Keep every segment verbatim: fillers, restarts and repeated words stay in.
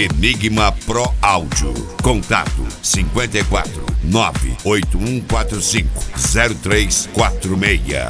Enigma Pro Áudio. Contato cinquenta e quatro, nove oito um quatro cinco, zero três quatro seis.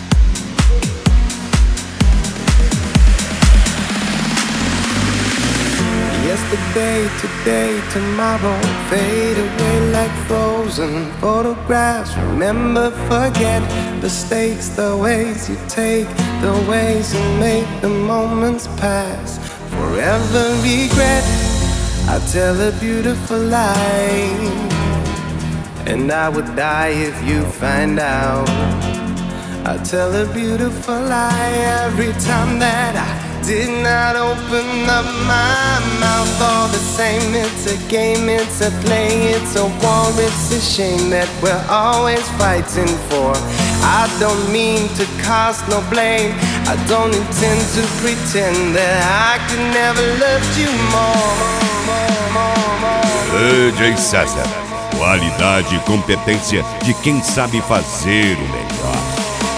Yesterday, today, tomorrow, fade away like frozen photographs. Remember, forget the stakes, the ways you take, the ways you make the moments pass. Forever regret, I tell a beautiful lie, and I would die if you find out. I tell a beautiful lie every time that I did not open up my mouth. All the same, it's a game, it's a play, it's a war, it's a shame that we're always fighting for. I don't mean to cast no blame, I don't intend to pretend that I could never love you more, more, more, more. D J César, qualidade e competência de quem sabe fazer o melhor.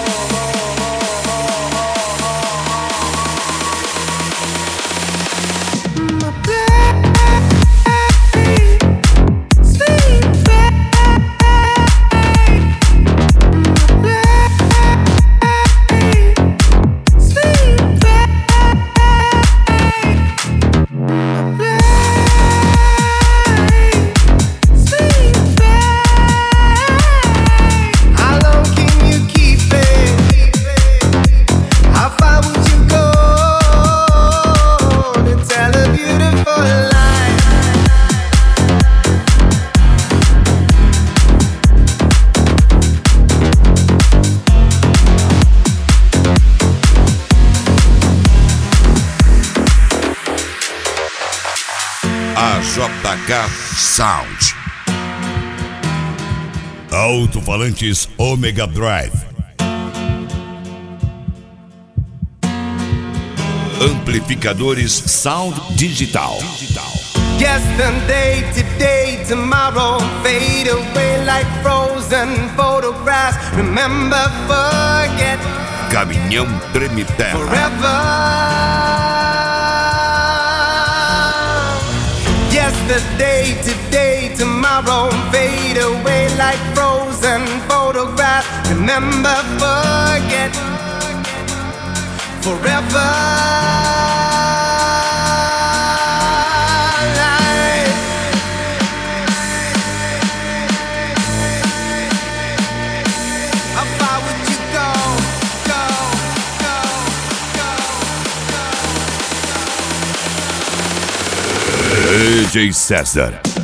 A J K Sound. Alto-falantes Omega Drive. Amplificadores Sound Digital. Yesterday, today, tomorrow, fade away like frozen photographs. Remember, forget. Caminhão Treme Terra. Forever. Yesterday, today, tomorrow, fade away like frozen photographs. Remember, forget. Forever. How far would you go, go, go, go, go? D J César.